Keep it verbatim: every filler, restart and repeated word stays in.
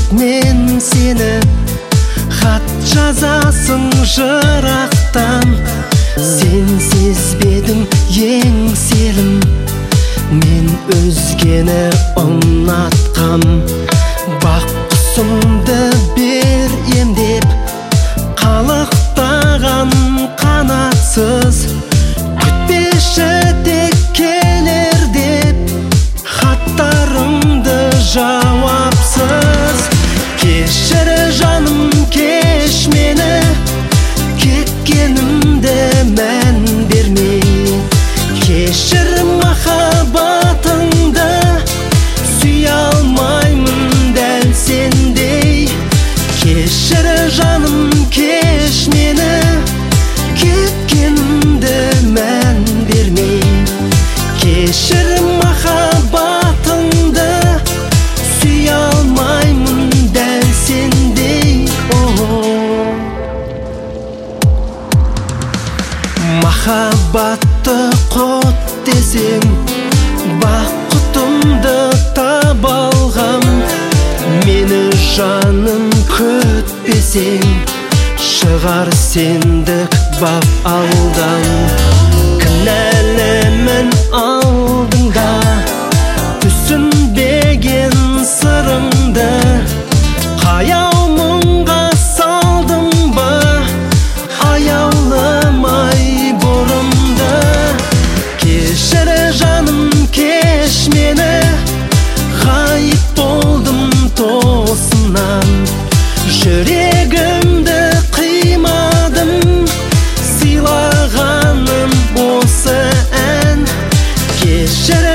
мен сені, хат жазасың жырақтан. Сен сезбедің еңселім, мен өзгені ұнатқам. Бақ құсымды бер емдеп, қалықтаған қанатсыз. Күтпеші тек келер деп, хаттарыңды жауапсыз. Кешір жаным, кеш мені, кеткенімді мән бермей. Кешір махаббатыңды, сүйе алмаймын дәл сендей. Кешір жаным, кеш мені, кеткенімді мән бермей. Кешір махаббатыңды, сүйе алмаймын дәл сендей. Махаббатты құт десең, бақытымды таба алғам. Мені жаным күтпесең, шығар сендік бап алдан. Кінәлімін алдыңда, түсінбеген сырымды. Қаяу мұңға салдым ба, аяулымай бұрымды. Кешір жаным, кеш мені, ғайып болдым тосыннан. Жүрегімді қимадым, сыйлағаным осы ән. Кешір